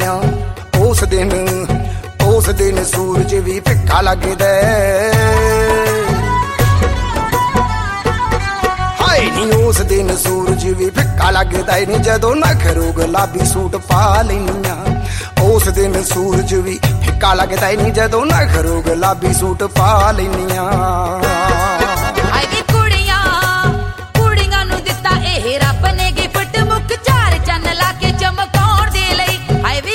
ਲੈਨੀਆਂ। ਉਸ ਦਿਨ ਸੂਰਜ ਵੀ ਫਿੱਕਾ ਲੱਗਦਾ ਹਾਏ ਨੀ। ਉਸ ਦਿਨ ਸੂਰਜ ਵੀ ਫਿੱਕਾ ਲੱਗਦਾ ਨੀ ਜਦੋਂ ਨਖਰੂ ਗੁਲਾਬੀ ਸੂਟ ਪਾ ਲੈਨੀਆਂ। ਉਸ ਦਿਨ ਸੂਰਜ ਵੀ ਫਿੱਕਾ ਲੱਗਦਾ ਨੀ ਜਦੋਂ ਨਖਰੂ ਗੁਲਾਬੀ ਸੂਟ ਪਾ ਲੈਨੀਆਂ।